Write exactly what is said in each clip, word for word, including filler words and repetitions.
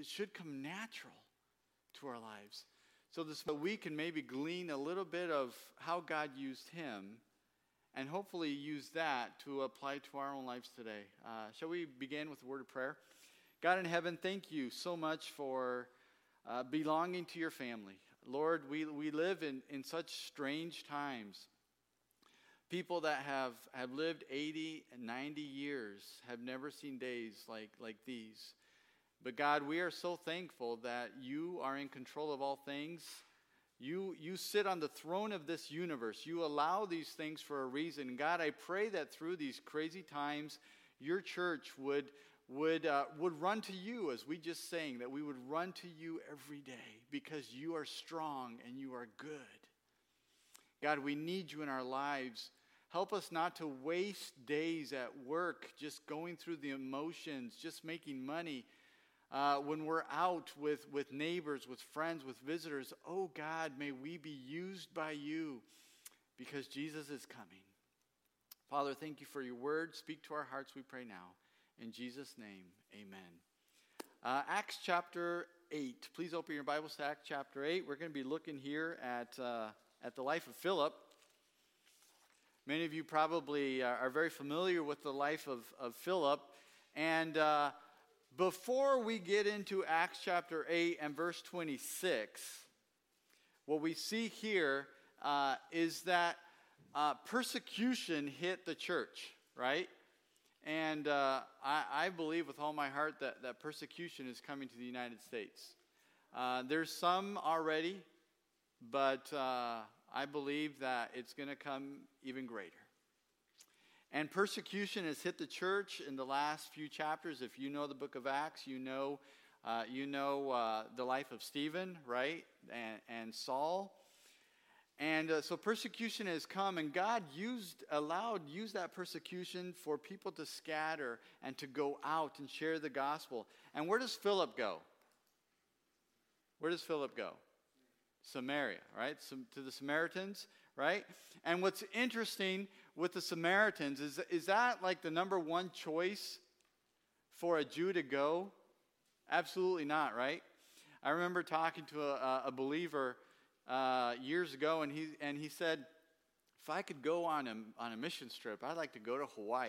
it should come natural to our lives. So this, we can maybe glean a little bit of how God used him, and hopefully use that to apply to our own lives today. Uh, shall we begin with a word of prayer? God in heaven, thank you so much for uh, belonging to your family. Lord, we, we live in, in such strange times. People that have, have lived eighty and ninety years have never seen days like, like these. But God, we are so thankful that you are in control of all things. You, you sit on the throne of this universe. You allow these things for a reason. God, I pray that through these crazy times, your church would, would, uh, would run to you, as we just sang, that we would run to you every day because you are strong and you are good. God, we need you in our lives. Help us not to waste days at work just going through the emotions, just making money. Uh, when we're out with, with neighbors, with friends, with visitors, oh God, may we be used by you because Jesus is coming. Father, thank you for your word. Speak to our hearts, we pray now. In Jesus' name, amen. Uh, Acts chapter eight. Please open your Bibles to Acts chapter eight. We're going to be looking here at, uh, at the life of Philip. Many of you probably are, are very familiar with the life of, of Philip. And uh, before we get into Acts chapter eight and verse twenty-six, what we see here uh, is that uh, persecution hit the church, right? And uh, I, I believe with all my heart that, that persecution is coming to the United States. Uh, there's some already, but uh, I believe that it's going to come even greater. And persecution has hit the church in the last few chapters. If you know the book of Acts, you know uh, you know uh, the life of Stephen, right, and, and Saul. And uh, so persecution has come, and God used, allowed, used that persecution for people to scatter and to go out and share the gospel. And where does Philip go? Where does Philip go? Samaria, right? Some, to the Samaritans, right? And what's interesting with the Samaritans is, is that like the number one choice for a Jew to go? Absolutely not, right? I remember talking to a, a believer uh, years ago, and he and he said, if I could go on a on a mission trip, I'd like to go to Hawaii.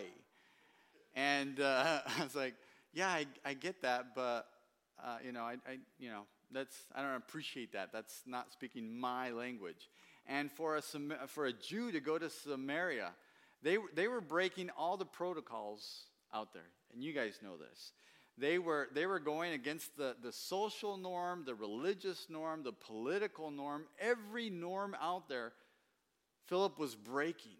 And uh, I was like, yeah, I, I get that, but uh, you know, I, I you know. That's I don't appreciate that. That's not speaking my language. And for a for a Jew to go to Samaria, they they were breaking all the protocols out there. And you guys know this. They were they were going against the, the social norm, the religious norm, the political norm, every norm out there. Philip was breaking.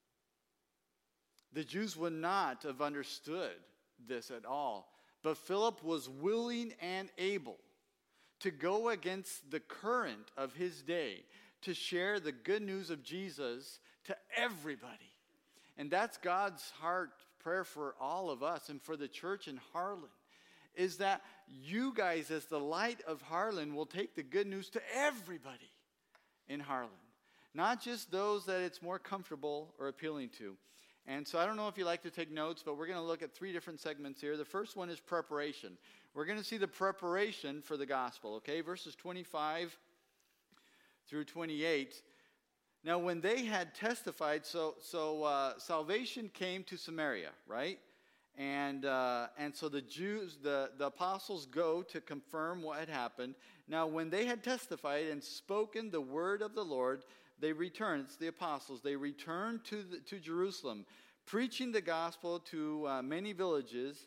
The Jews would not have understood this at all. But Philip was willing and able to go against the current of his day, to share the good news of Jesus to everybody. And that's God's heart prayer for all of us and for the church in Harlan, is that you guys, as the light of Harlan, will take the good news to everybody in Harlan, not just those that it's more comfortable or appealing to. And so I don't know if you like to take notes, but we're going to look at three different segments here. The first one is preparation. We're going to see the preparation for the gospel, okay? Verses twenty-five through twenty-eight. Now, when they had testified, so so uh, salvation came to Samaria, right? And uh, and so the Jews, the, the apostles go to confirm what had happened. Now, when they had testified and spoken the word of the Lord, they returned. It's the apostles. They returned to the, to Jerusalem, preaching the gospel to uh, many villages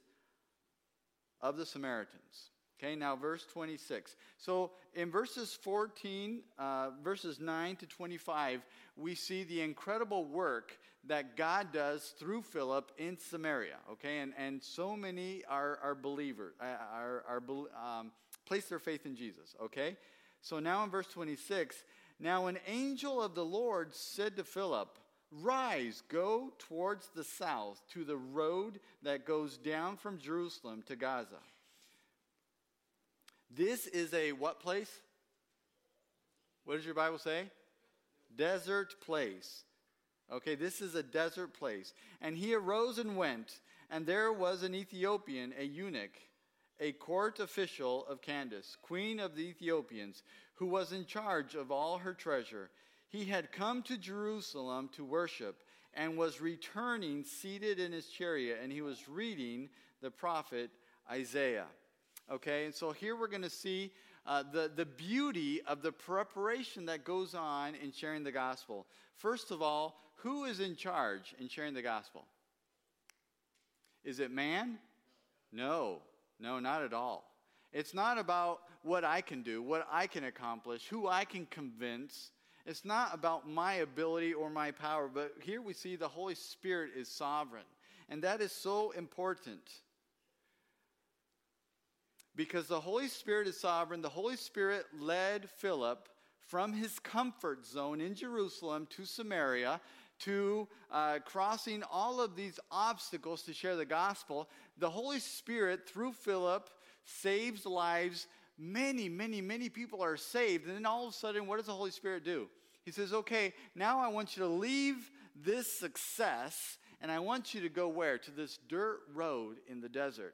of the Samaritans. Okay, now verse twenty-six. So in verses fourteen, uh, verses nine to twenty-five, we see the incredible work that God does through Philip in Samaria. Okay, and, and so many are, are believers, are, are um, place their faith in Jesus. Okay, so now in verse twenty-six, now an angel of the Lord said to Philip, "Rise, go towards the south to the road that goes down from Jerusalem to Gaza." This is a what place? What does your Bible say? Desert place. Okay, this is a desert place. And he arose and went, and there was an Ethiopian, a eunuch, a court official of Candace, queen of the Ethiopians, who was in charge of all her treasure. He had come to Jerusalem to worship and was returning seated in his chariot, and he was reading the prophet Isaiah. Okay, and so here we're going to see uh, the, the beauty of the preparation that goes on in sharing the gospel. First of all, who is in charge in sharing the gospel? Is it man? No, no, not at all. It's not about what I can do, what I can accomplish, who I can convince. It's not about my ability or my power, but here we see the Holy Spirit is sovereign. And that is so important. Because the Holy Spirit is sovereign, the Holy Spirit led Philip from his comfort zone in Jerusalem to Samaria, to uh, crossing all of these obstacles to share the gospel. The Holy Spirit, through Philip, saves lives. Many, many, many people are saved. And then all of a sudden, what does the Holy Spirit do? He says, okay, now I want you to leave this success, and I want you to go where? To this dirt road in the desert.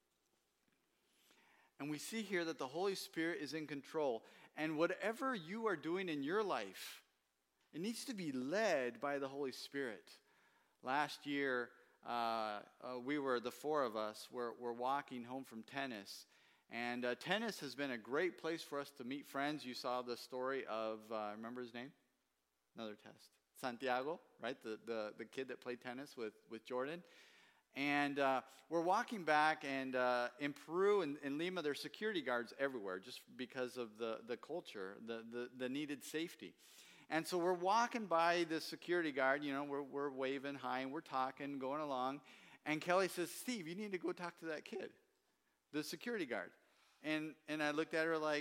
And we see here that the Holy Spirit is in control. And whatever you are doing in your life, it needs to be led by the Holy Spirit. Last year, uh, uh, we were, the four of us, were, were walking home from tennis. And uh, tennis has been a great place for us to meet friends. You saw the story of, uh, remember his name? Another test. Santiago, right? The, the, the kid that played tennis with, with Jordan. And uh, we're walking back, and uh, in Peru and in Lima, there's security guards everywhere just because of the, the culture, the, the, the needed safety. And so we're walking by the security guard, you know, we're, we're waving hi, and we're talking, going along. And Kelly says, Steve, you need to go talk to that kid, the security guard. And and I looked at her like,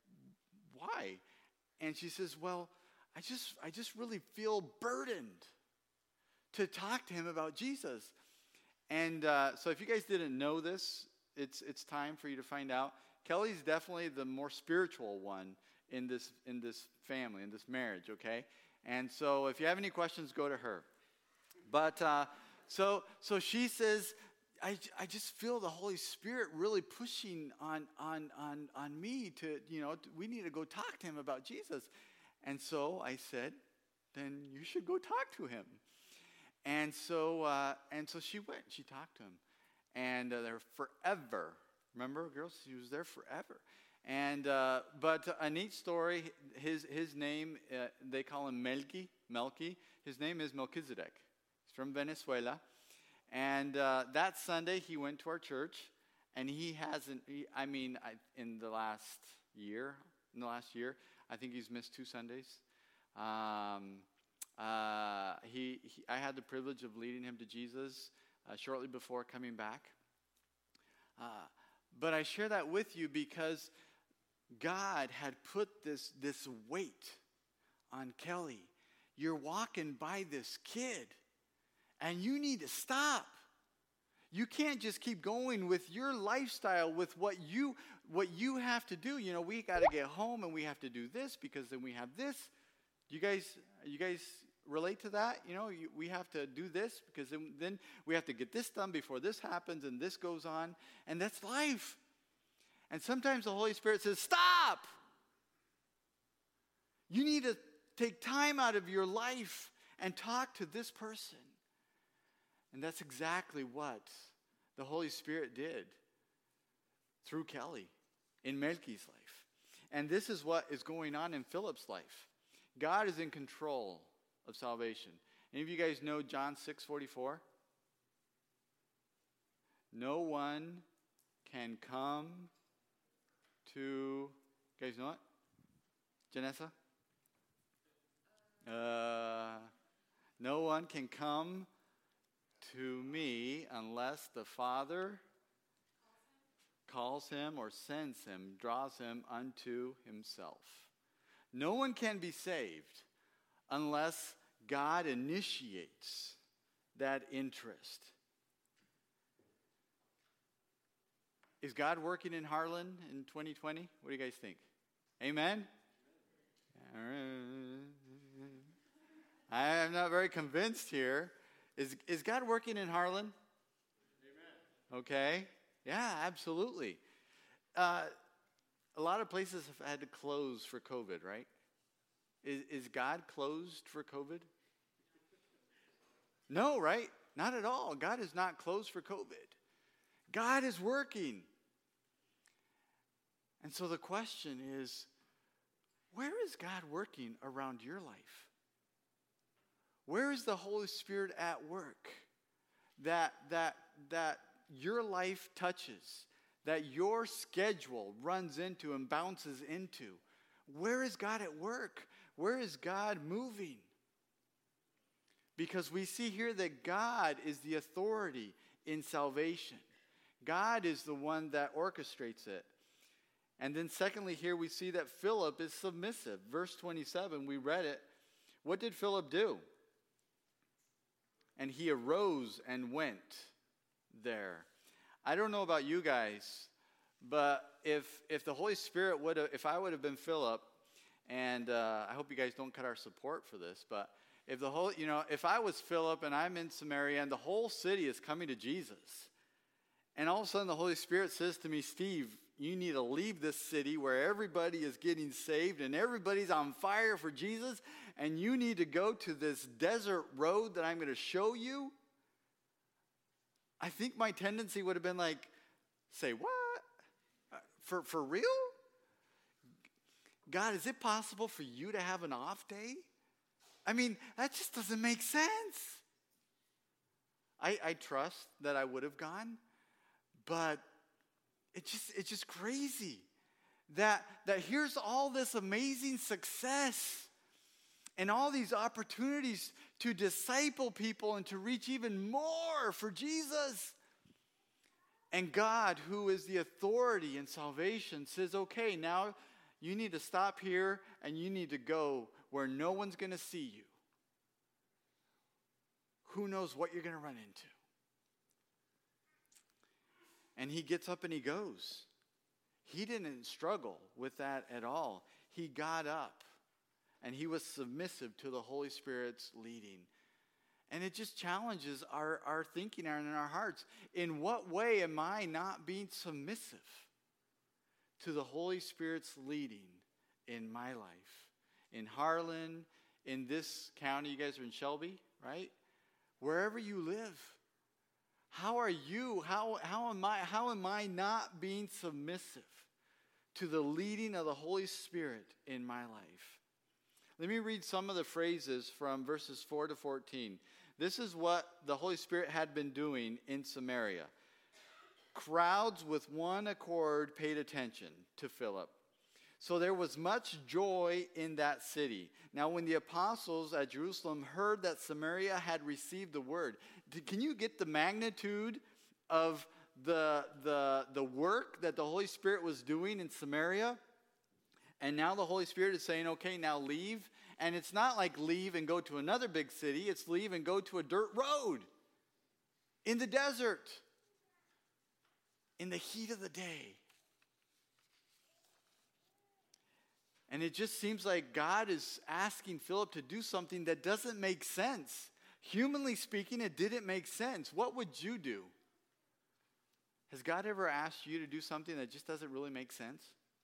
why? And she says, well, I just I just really feel burdened to talk to him about Jesus. And uh, so if you guys didn't know this, it's it's time for you to find out. Kelly's definitely the more spiritual one in this in this family, in this marriage, okay? And so if you have any questions, go to her. But uh, so so she says, I, I just feel the Holy Spirit really pushing on on on on me to, you know, to, we need to go talk to him about Jesus. And so I said, then you should go talk to him. And so uh, and so she went. She talked to him, and uh, they're forever. Remember, girls, he was there forever. And uh, but a neat story. His his name, uh, they call him Melki. Melki. His name is Melchizedek. He's from Venezuela. And uh, that Sunday, he went to our church, and he hasn't, he, I mean, I, in the last year, in the last year, I think he's missed two Sundays. Um, uh, he, he, I had the privilege of leading him to Jesus uh, shortly before coming back. Uh, but I share that with you because God had put this, this weight on Kelly. You're walking by this kid. And you need to stop. You can't just keep going with your lifestyle, with what you what you have to do. You know, we got to get home and we have to do this because then we have this. You guys, you guys relate to that? You know, you, we have to do this because then, then we have to get this done before this happens and this goes on. And that's life. And sometimes the Holy Spirit says, stop. You need to take time out of your life and talk to this person. And that's exactly what the Holy Spirit did through Kelly in Melky's life. And this is what is going on in Philip's life. God is in control of salvation. Any of you guys know John six forty-four? No one can come to, you guys know it? Janessa? Uh, no one can come to me unless the Father calls him or sends him, draws him unto himself. No one can be saved unless God initiates that interest. Is God working in Harlan in twenty twenty? What do you guys think? Amen? I'm not very convinced here. Is is God working in Harlan? Amen. Okay. Yeah, absolutely. Uh, a lot of places have had to close for COVID, right? Is, is God closed for COVID? No, right? Not at all. God is not closed for COVID. God is working. And so the question is, where is God working around your life? Where is the Holy Spirit at work that, that, that your life touches, that your schedule runs into and bounces into? Where is God at work? Where is God moving? Because we see here that God is the authority in salvation. God is the one that orchestrates it. And then secondly, here we see that Philip is submissive. Verse twenty-seven, we read it. What did Philip do? And he arose and went there. I don't know about you guys, but if if the Holy Spirit would have, if I would have been Philip, and uh, I hope you guys don't cut our support for this, but if the whole, you know, if I was Philip and I'm in Samaria and the whole city is coming to Jesus, and all of a sudden the Holy Spirit says to me, Steve, you need to leave this city where everybody is getting saved and everybody's on fire for Jesus, and you need to go to this desert road that I'm going to show you. I think my tendency would have been like, say, what? For, for real? God, is it possible for you to have an off day? I mean, that just doesn't make sense. I, I trust that I would have gone, but It's just, it's just crazy that, that here's all this amazing success and all these opportunities to disciple people and to reach even more for Jesus. And God, who is the authority in salvation, says, okay, now you need to stop here and you need to go where no one's going to see you. Who knows what you're going to run into? And he gets up and he goes. He didn't struggle with that at all. He got up and he was submissive to the Holy Spirit's leading. And it just challenges our, our thinking and our hearts. In what way am I not being submissive to the Holy Spirit's leading in my life? In Harlan, in this county, you guys are in Shelby, right? Wherever you live. How are you, how, how am I, how am I not being submissive to the leading of the Holy Spirit in my life? Let me read some of the phrases from verses four to fourteen. This is what the Holy Spirit had been doing in Samaria. Crowds with one accord paid attention to Philip. So there was much joy in that city. Now when the apostles at Jerusalem heard that Samaria had received the word, can you get the magnitude of the, the, the work that the Holy Spirit was doing in Samaria? And now the Holy Spirit is saying, okay, now leave. And it's not like leave and go to another big city. It's leave and go to a dirt road in the desert in the heat of the day. And it just seems like God is asking Philip to do something that doesn't make sense. Humanly speaking, it didn't make sense. What would you do? Has God ever asked you to do something that just doesn't really make sense?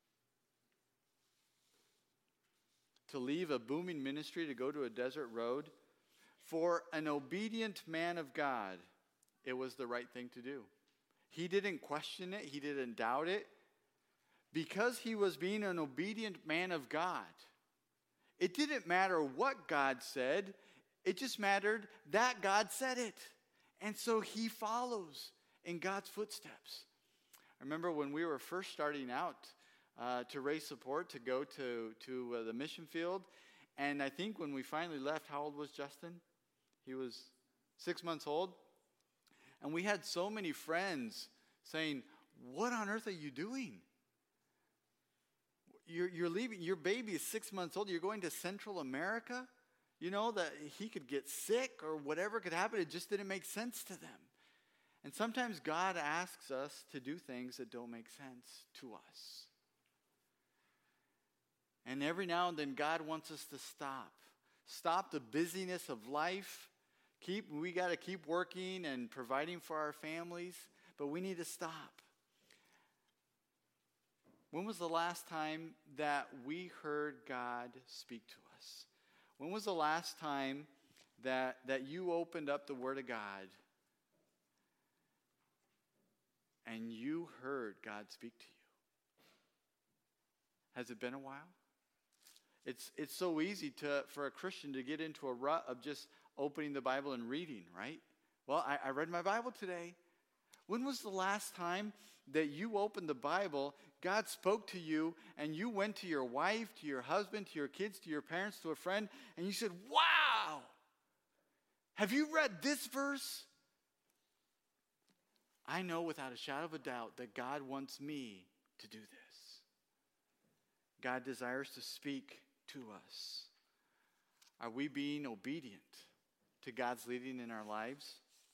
To leave a booming ministry to go to a desert road? For an obedient man of God, it was the right thing to do. He didn't question it. He didn't doubt it. Because he was being an obedient man of God, it didn't matter what God said. It just mattered that God said it. And so he follows in God's footsteps. I remember when we were first starting out uh, to raise support to go to, to uh, the mission field. And I think when we finally left, how old was Justin? He was six months old. And we had so many friends saying, what on earth are you doing? You're, you're leaving, your baby is six months old. You're going to Central America? You know, that he could get sick or whatever could happen. It just didn't make sense to them. And sometimes God asks us to do things that don't make sense to us. And every now and then God wants us to stop. Stop the busyness of life. Keep, we got to keep working and providing for our families. But we need to stop. When was the last time that we heard God speak to us? When was the last time that, that you opened up the Word of God and you heard God speak to you? Has it been a while? It's it's so easy to for a Christian to get into a rut of just opening the Bible and reading, right? Well, I, I read my Bible today. When was the last time that you opened the Bible, God spoke to you, and you went to your wife, to your husband, to your kids, to your parents, to a friend, and you said, wow, have you read this verse? I know without a shadow of a doubt that God wants me to do this. God desires to speak to us. Are we being obedient to God's leading in our lives?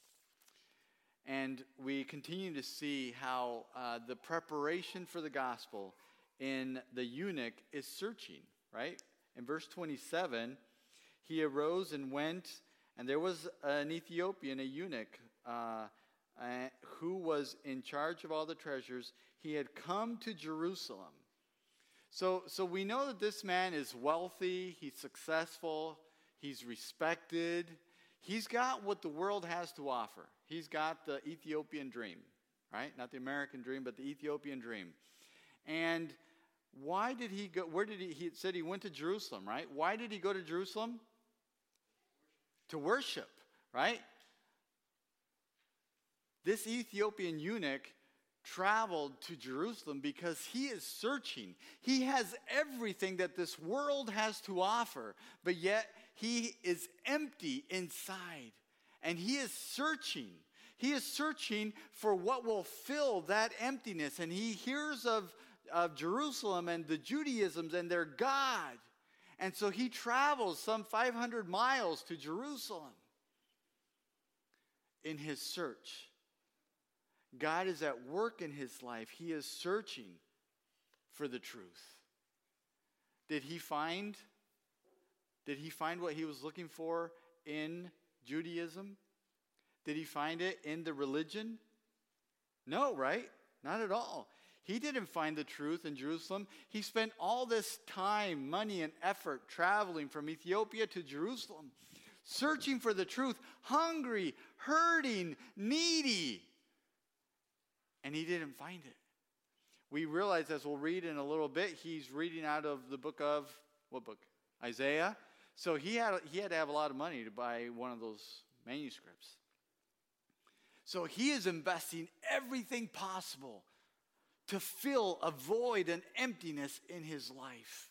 And we continue to see how uh, the preparation for the gospel in the eunuch is searching, right? In verse twenty-seven, he arose and went, and there was an Ethiopian, a eunuch, uh, uh, who was in charge of all the treasures. He had come to Jerusalem. So, so we know that this man is wealthy, he's successful, he's respected. He's got what the world has to offer. He's got the Ethiopian dream, right? Not the American dream, but the Ethiopian dream. And why did he go? Where did he? He said he went to Jerusalem, right? Why did he go to Jerusalem? To worship, right? This Ethiopian eunuch traveled to Jerusalem because he is searching. He has everything that this world has to offer, but yet he is empty inside, and he is searching. He is searching for what will fill that emptiness, and he hears of, of Jerusalem and the Judaisms and their God, and so he travels some five hundred miles to Jerusalem in his search. God is at work in his life. He is searching for the truth. Did he find Did he find what he was looking for in Judaism? Did he find it in the religion? No, right? Not at all. He didn't find the truth in Jerusalem. He spent all this time, money, and effort traveling from Ethiopia to Jerusalem, searching for the truth, hungry, hurting, needy. And he didn't find it. We realize, as we'll read in a little bit, he's reading out of the book of, what book? Isaiah. So he had, he had to have a lot of money to buy one of those manuscripts. So he is investing everything possible to fill a void and emptiness in his life.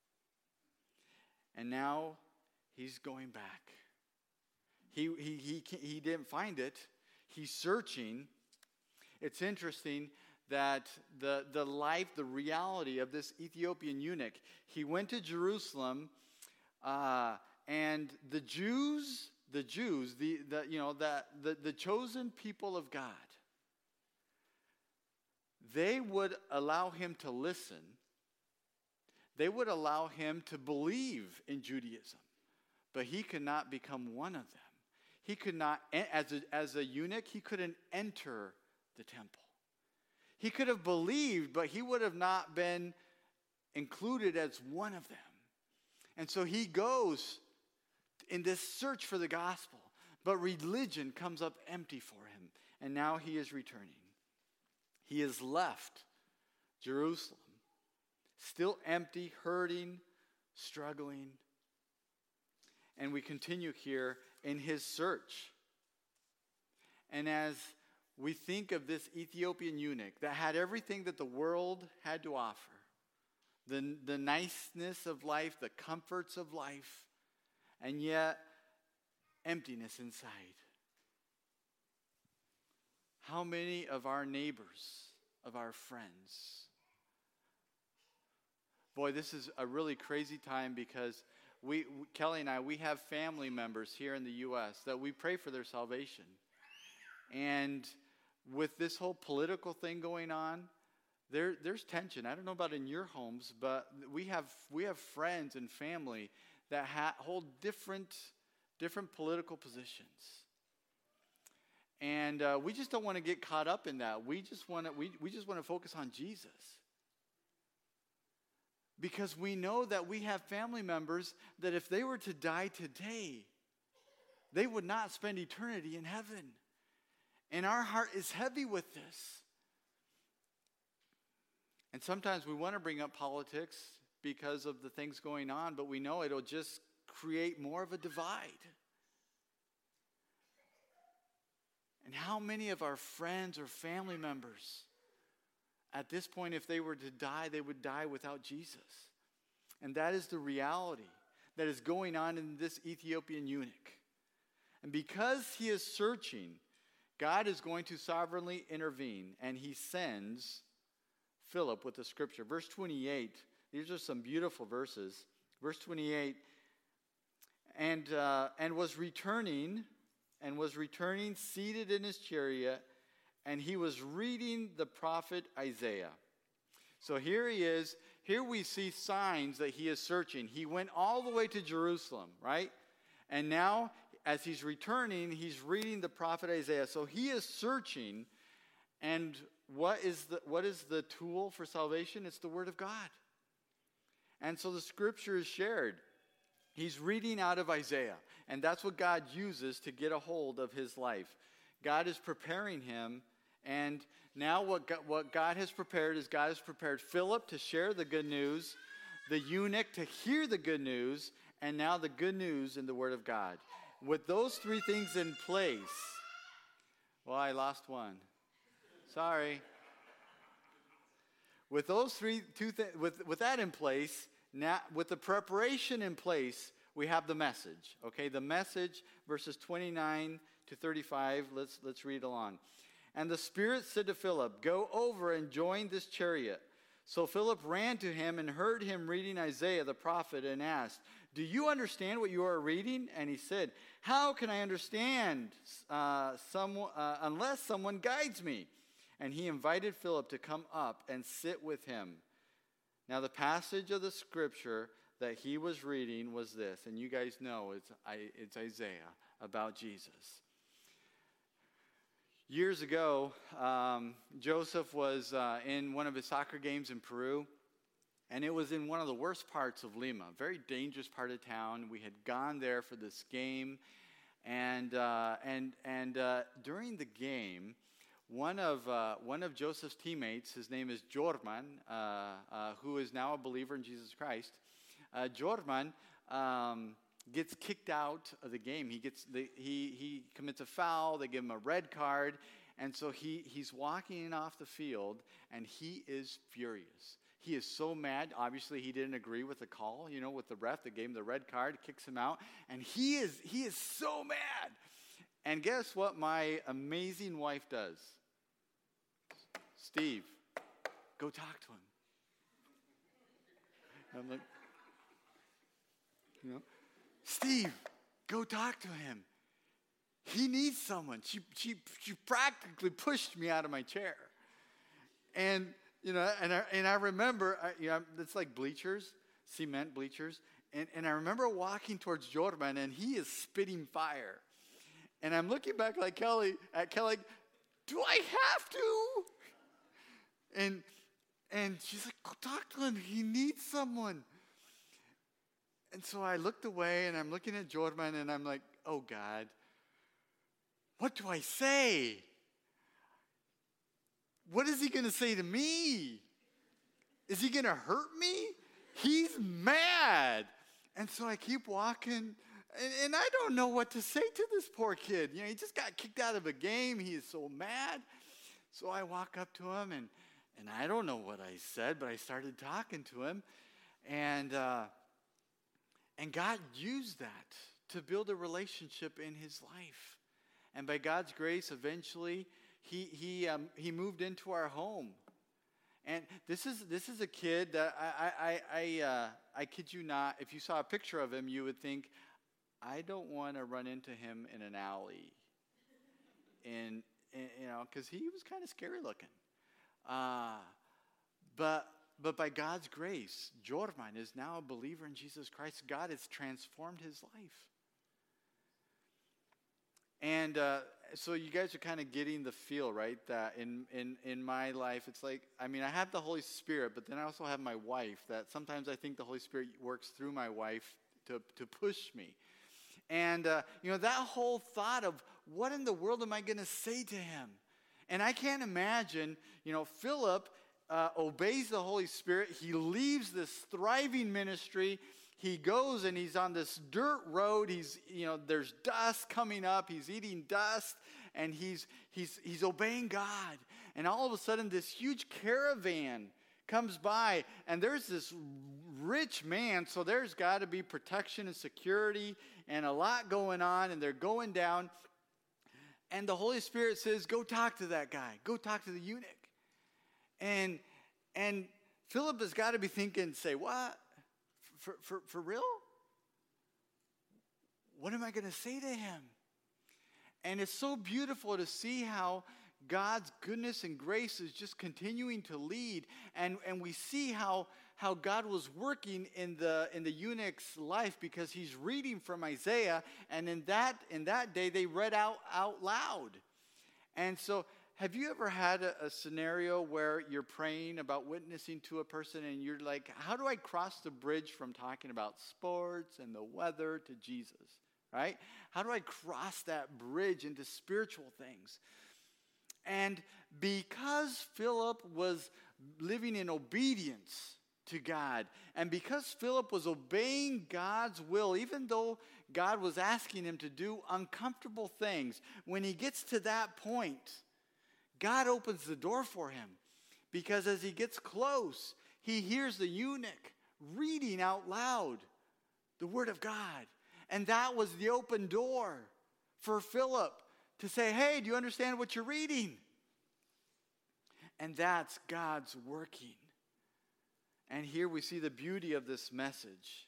And now he's going back. He, he, he, he didn't find it. He's searching. It's interesting that the, the life, the reality of this Ethiopian eunuch, he went to Jerusalem, uh, and the Jews, the Jews, the, the you know, the, the, the chosen people of God, they would allow him to listen. They would allow him to believe in Judaism, but he could not become one of them. He could not, as a, as a eunuch, he couldn't enter the temple. He could have believed, but he would have not been included as one of them. And so he goes in this search for the gospel, but religion comes up empty for him, and now he is returning. He has left Jerusalem, still empty, hurting, struggling. And we continue here in his search. And as we think of this Ethiopian eunuch that had everything that the world had to offer, the, the niceness of life, the comforts of life, and yet emptiness inside. How many of our neighbors, of our friends? Boy, this is a really crazy time because we, Kelly and I, we have family members here in the U S that we pray for their salvation. And with this whole political thing going on, there, there's tension. I don't know about in your homes, but we have we have friends and family that ha- hold different different political positions, and uh, we just don't want to get caught up in that. We just want to we we just want to focus on Jesus. Because we know that we have family members that if they were to die today, they would not spend eternity in heaven. And our heart is heavy with this. And sometimes we want to bring up politics because of the things going on, but we know it'll just create more of a divide. And how many of our friends or family members, at this point, if they were to die, they would die without Jesus? And that is the reality that is going on in this Ethiopian eunuch. And because he is searching, God is going to sovereignly intervene, and he sends Philip with the scripture. Verse twenty-eight, these are some beautiful verses. Verse twenty-eight, and uh, and was returning, and was returning, seated in his chariot, and he was reading the prophet Isaiah. So here he is. Here we see signs that he is searching. He went all the way to Jerusalem, right? And now, as he's returning, he's reading the prophet Isaiah. So he is searching, and what is the what is the tool for salvation? It's the Word of God. And so the scripture is shared. He's reading out of Isaiah, and that's what God uses to get a hold of his life. God is preparing him, and now what God, what God has prepared is God has prepared Philip to share the good news, the eunuch to hear the good news, and now the good news in the Word of God. With those three things in place, well, I lost one. Sorry. With those three, two th- with with that in place, now with the preparation in place, we have the message. Okay, the message, verses twenty-nine to thirty-five. Let's let's read along. And the Spirit said to Philip, "Go over and join this chariot." So Philip ran to him and heard him reading Isaiah the prophet and asked, "Do you understand what you are reading?" And he said, "How can I understand uh, someone, uh, unless someone guides me?" And he invited Philip to come up and sit with him. Now the passage of the scripture that he was reading was this, and you guys know it's, it's Isaiah about Jesus. Years ago, um, Joseph was uh, in one of his soccer games in Peru, and it was in one of the worst parts of Lima, a very dangerous part of town. We had gone there for this game, and uh, and and uh, during the game, one of uh, one of Joseph's teammates, his name is Jorman, uh, uh, who is now a believer in Jesus Christ. Uh, Jorman um, gets kicked out of the game. He gets the, he he commits a foul. They give him a red card, and so he he's walking off the field, and he is furious. He is so mad. Obviously, he didn't agree with the call, you know, with the ref that gave him the red card, kicks him out, and he is he is so mad. And guess what my amazing wife does? Steve, go talk to him. And I'm like, you know, Steve, go talk to him. He needs someone. She she she practically pushed me out of my chair, and you know, and I and I remember, I, you know, it's like bleachers, cement bleachers, and and I remember walking towards Jordan, and he is spitting fire, and I'm looking back like Kelly at Kelly, do I have to? And and she's like, go talk to him. He needs someone. And so I looked away, and I'm looking at Jordan, and I'm like, oh, God, what do I say? What is he going to say to me? Is he going to hurt me? He's mad. And so I keep walking, and, and I don't know what to say to this poor kid. You know, he just got kicked out of a game. He is so mad. So I walk up to him, and, and I don't know what I said, but I started talking to him. And uh, and God used that to build a relationship in his life. And by God's grace, eventually, he he um, he moved into our home. And this is this is a kid that I I I uh, I kid you not. If you saw a picture of him, you would think, I don't want to run into him in an alley. And, and you know, because he was kind of scary looking. Uh, but but by God's grace, Jorman is now a believer in Jesus Christ. God has transformed his life. And uh, so you guys are kind of getting the feel, right? That in, in, in my life, it's like, I mean, I have the Holy Spirit, but then I also have my wife, that sometimes I think the Holy Spirit works through my wife to, to push me. And, uh, you know, that whole thought of what in the world am I going to say to him? And I can't imagine, you know, Philip uh, obeys the Holy Spirit. He leaves this thriving ministry. He goes and he's on this dirt road. He's, you know, there's dust coming up. He's eating dust and he's, he's, he's obeying God. And all of a sudden this huge caravan comes by and there's this rich man. So there's got to be protection and security and a lot going on, and they're going down. And the Holy Spirit says, go talk to that guy. Go talk to the eunuch. And, and Philip has got to be thinking, say, what? For, for, for real? What am I going to say to him? And it's so beautiful to see how God's goodness and grace is just continuing to lead. And, and we see how, how God was working in the, in the eunuch's life, because he's reading from Isaiah. And in that, in that day, they read out, out loud. And so have you ever had a, a scenario where you're praying about witnessing to a person and you're like, how do I cross the bridge from talking about sports and the weather to Jesus, right? How do I cross that bridge into spiritual things? And because Philip was living in obedience to God, and because Philip was obeying God's will, even though God was asking him to do uncomfortable things, when he gets to that point, God opens the door for him. Because as he gets close, he hears the eunuch reading out loud the word of God. And that was the open door for Philip to say, hey, do you understand what you're reading? And that's God's working. And here we see the beauty of this message.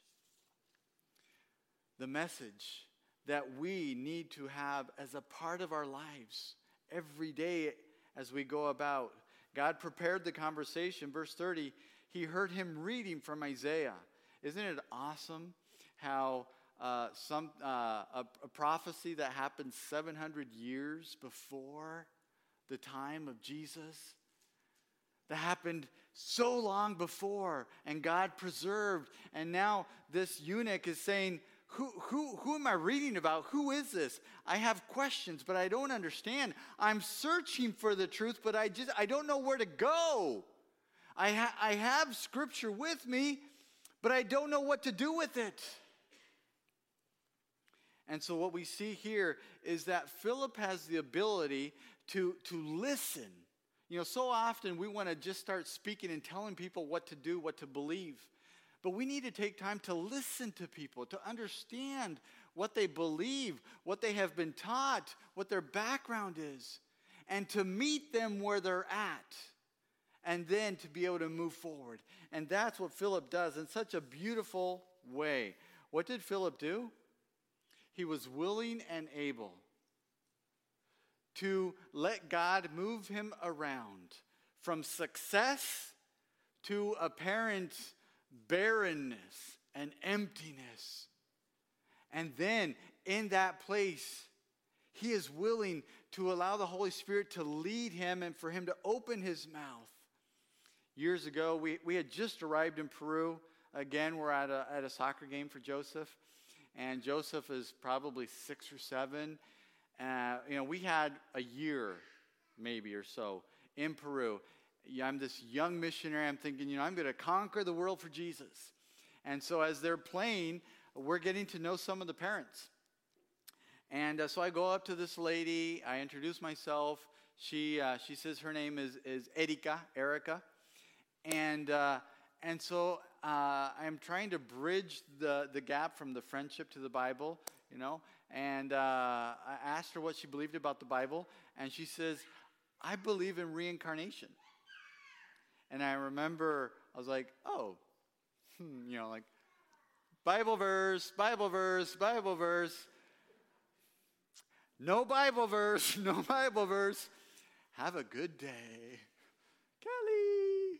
The message that we need to have as a part of our lives every day as we go about. God prepared the conversation. Verse thirty, he heard him reading from Isaiah. Isn't it awesome how uh, some uh, a, a prophecy that happened seven hundred years before the time of Jesus, that happened so long before, and God preserved, and now this eunuch is saying, Who, who, who am I reading about? Who is this? I have questions, but I don't understand. I'm searching for the truth, but I just I don't know where to go. I, ha- I have scripture with me, but I don't know what to do with it. And so what we see here is that Philip has the ability to, to listen. You know, so often we want to just start speaking and telling people what to do, what to believe. But we need to take time to listen to people, to understand what they believe, what they have been taught, what their background is, and to meet them where they're at, and then to be able to move forward. And that's what Philip does in such a beautiful way. What did Philip do? He was willing and able to let God move him around from success to apparent barrenness and emptiness. And then in that place, he is willing to allow the Holy Spirit to lead him and for him to open his mouth. Years ago, we, we had just arrived in Peru. Again, we're at a, at a soccer game for Joseph. And Joseph is probably six or seven. Uh, you know, we had a year, maybe or so, in Peru. I'm this young missionary. I'm thinking, you know, I'm going to conquer the world for Jesus. And so as they're playing, we're getting to know some of the parents. And uh, so I go up to this lady. I introduce myself. She uh, she says her name is, is Erika, Erica. And uh, and so uh, I'm trying to bridge the, the gap from the friendship to the Bible, you know. And uh, I asked her what she believed about the Bible. And she says, I believe in reincarnation. And I remember, I was like, oh, hmm, you know, like, Bible verse, Bible verse, Bible verse. No Bible verse, no Bible verse. Have a good day, Kelly.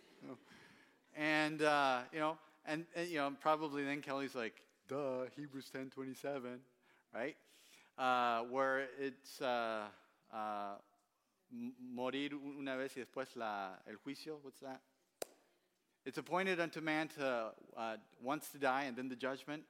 And, uh, you know, and, and, you know, probably then Kelly's like, duh, Hebrews ten twenty-seven, right? uh, where it's uh, uh, morir una vez y después la, el juicio. What's that? It's appointed unto man to uh, once to die and then the judgment.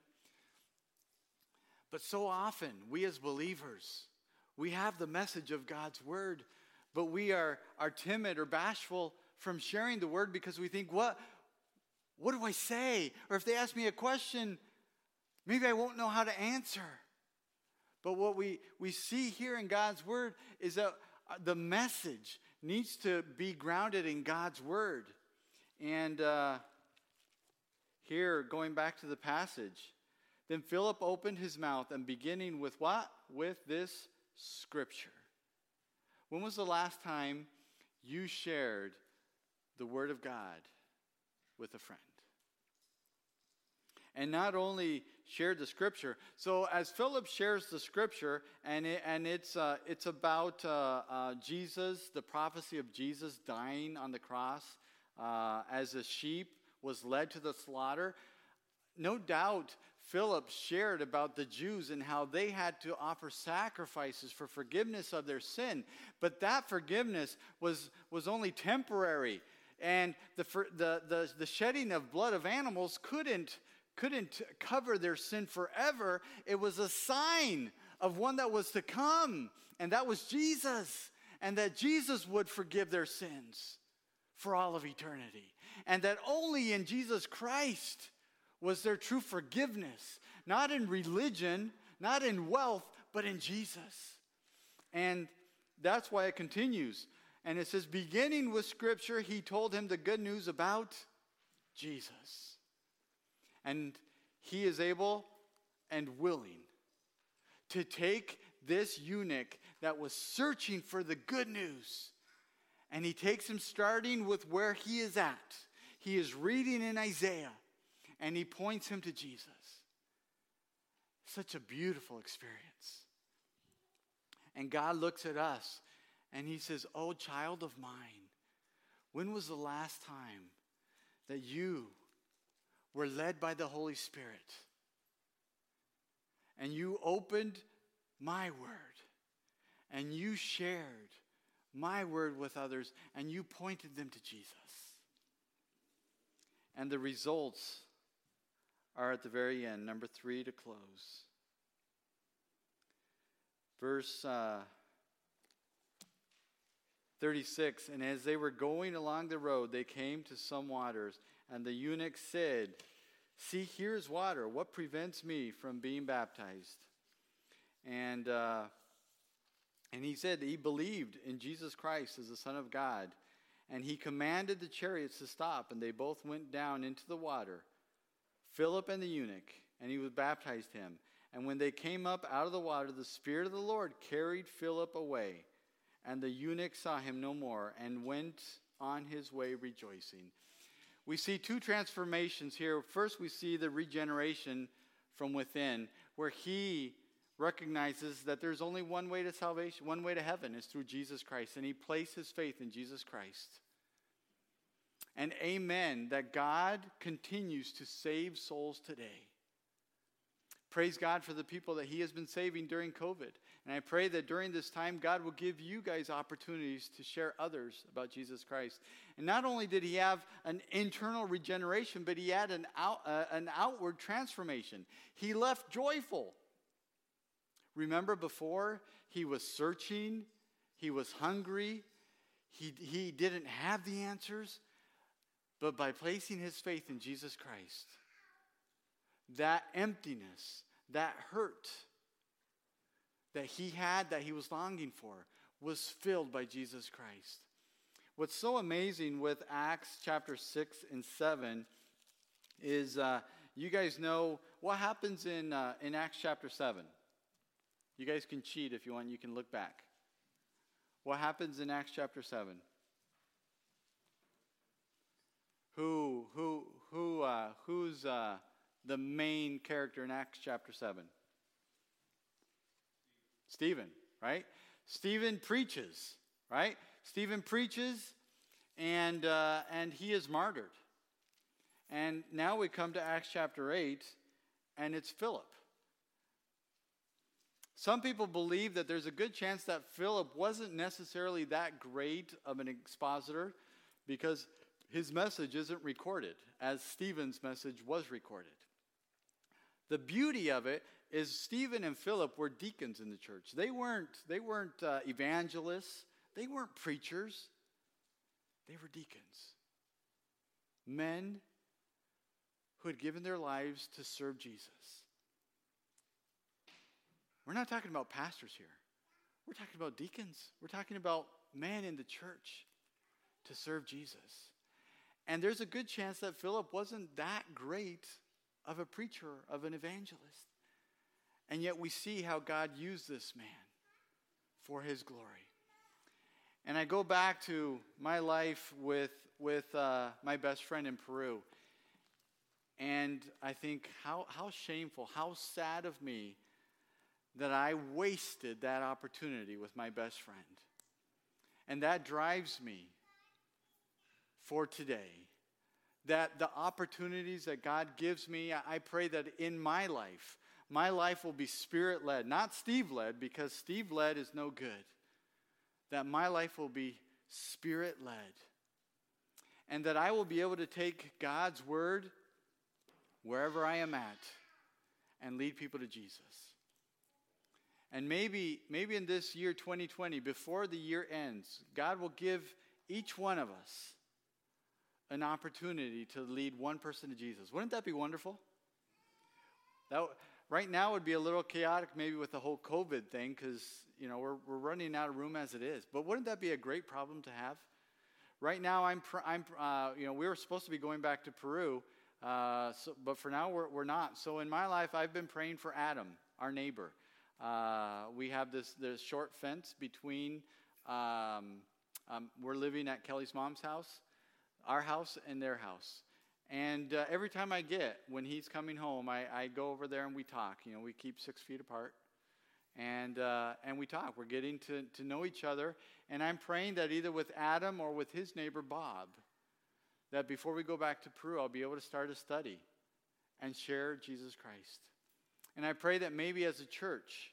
But so often, we as believers, we have the message of God's word, but we are, are timid or bashful from sharing the word because we think, what, what do I say? Or if they ask me a question, maybe I won't know how to answer. But what we, we see here in God's word is that the message needs to be grounded in God's word. And uh, here, going back to the passage, then Philip opened his mouth and beginning with what? With this scripture. When was the last time you shared the word of God with a friend? And not only shared the scripture. So as Philip shares the scripture, and it, and it's uh, it's about uh, uh, Jesus, the prophecy of Jesus dying on the cross uh, as a sheep was led to the slaughter. No doubt Philip shared about the Jews and how they had to offer sacrifices for forgiveness of their sin. But that forgiveness was, was only temporary. And the, the, the, the shedding of blood of animals couldn't, couldn't cover their sin forever. It was a sign of one that was to come. And that was Jesus. And that Jesus would forgive their sins for all of eternity. And that only in Jesus Christ was there true forgiveness, not in religion, not in wealth, but in Jesus. And that's why it continues. And it says, beginning with scripture, he told him the good news about Jesus. And he is able and willing to take this eunuch that was searching for the good news, and he takes him starting with where he is at. He is reading in Isaiah. And he points him to Jesus. Such a beautiful experience. And God looks at us and he says, oh, child of mine, when was the last time that you were led by the Holy Spirit and you opened my word and you shared my word with others and you pointed them to Jesus? And the results are at the very end. Number three to close. Verse uh, thirty-six, and as they were going along the road, they came to some waters, and the eunuch said, see, here's water. What prevents me from being baptized? And, uh, and he said he believed in Jesus Christ as the Son of God. And he commanded the chariots to stop, and they both went down into the water, Philip and the eunuch, and he was baptized him. And when they came up out of the water, the Spirit of the Lord carried Philip away. And the eunuch saw him no more and went on his way rejoicing. We see two transformations here. First, we see the regeneration from within, where he recognizes that there's only one way to salvation, one way to heaven is through Jesus Christ. And he placed his faith in Jesus Christ. And amen, that God continues to save souls today. Praise God for the people that he has been saving during COVID. And I pray that during this time, God will give you guys opportunities to share others about Jesus Christ. And not only did he have an internal regeneration, but he had an, out, uh, an outward transformation. He left joyful. Remember before, he was searching, he was hungry, he, he didn't have the answers. But by placing his faith in Jesus Christ, that emptiness, that hurt that he had, that he was longing for, was filled by Jesus Christ. What's so amazing with Acts chapter six and seven is, uh, you guys know what happens in, uh, in Acts chapter seven. You guys can cheat if you want, you can look back. What happens in Acts chapter seven? Who, who, who, uh, who's uh, the main character in Acts chapter seven? Stephen, right? Stephen preaches, right? Stephen preaches, and uh, and he is martyred. And now we come to Acts chapter eight, and it's Philip. Some people believe that there's a good chance that Philip wasn't necessarily that great of an expositor because his message isn't recorded, as Stephen's message was recorded. The beauty of it is Stephen and Philip were deacons in the church. They weren't, they weren't uh, evangelists. They weren't preachers. They were deacons. Men who had given their lives to serve Jesus. We're not talking about pastors here. We're talking about deacons. We're talking about men in the church to serve Jesus. And there's a good chance that Philip wasn't that great of a preacher, of an evangelist. And yet we see how God used this man for his glory. And I go back to my life with, with uh, my best friend in Peru. And I think how, how shameful, how sad of me that I wasted that opportunity with my best friend. And that drives me for today. That the opportunities that God gives me, I pray that in my life, my life will be Spirit-led, not Steve-led, because Steve-led is no good. That my life will be Spirit-led. And that I will be able to take God's word wherever I am at and lead people to Jesus. And maybe, maybe in this year twenty twenty, before the year ends, God will give each one of us an opportunity to lead one person to Jesus. Wouldn't that be wonderful? That right now would be a little chaotic, maybe with the whole COVID thing, because you know we're we're running out of room as it is. But wouldn't that be a great problem to have? Right now, I'm I'm uh, you know we were supposed to be going back to Peru, uh, so, but for now we're we're not. So in my life, I've been praying for Adam, our neighbor. Uh, we have this this short fence between. Um, um, we're living at Kelly's mom's house, our house, and their house. And uh, every time I get, when he's coming home, I, I go over there and we talk. You know, we keep six feet apart. And uh, and we talk. We're getting to, to know each other. And I'm praying that either with Adam or with his neighbor, Bob, that before we go back to Peru, I'll be able to start a study and share Jesus Christ. And I pray that maybe as a church,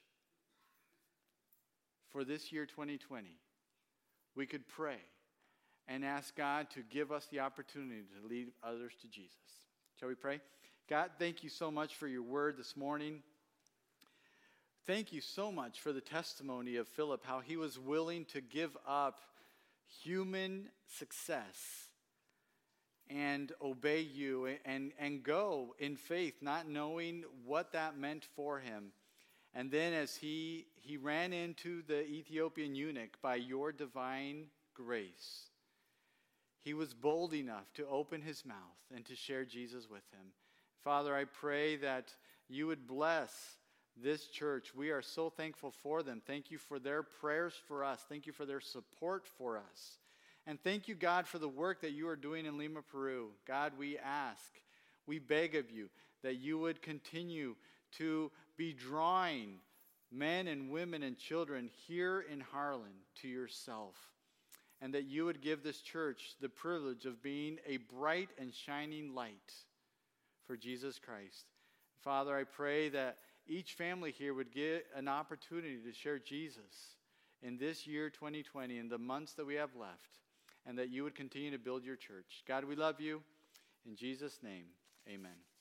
for this year twenty twenty, we could pray and ask God to give us the opportunity to lead others to Jesus. Shall we pray? God, thank you so much for your word this morning. Thank you so much for the testimony of Philip, how he was willing to give up human success and obey you and, and go in faith, not knowing what that meant for him. And then as he, he ran into the Ethiopian eunuch by your divine grace, he was bold enough to open his mouth and to share Jesus with him. Father, I pray that you would bless this church. We are so thankful for them. Thank you for their prayers for us. Thank you for their support for us. And thank you, God, for the work that you are doing in Lima, Peru. God, we ask, we beg of you that you would continue to be drawing men and women and children here in Harlan to yourself. And that you would give this church the privilege of being a bright and shining light for Jesus Christ. Father, I pray that each family here would get an opportunity to share Jesus in this year twenty twenty, in the months that we have left, and that you would continue to build your church. God, we love you. In Jesus' name, amen.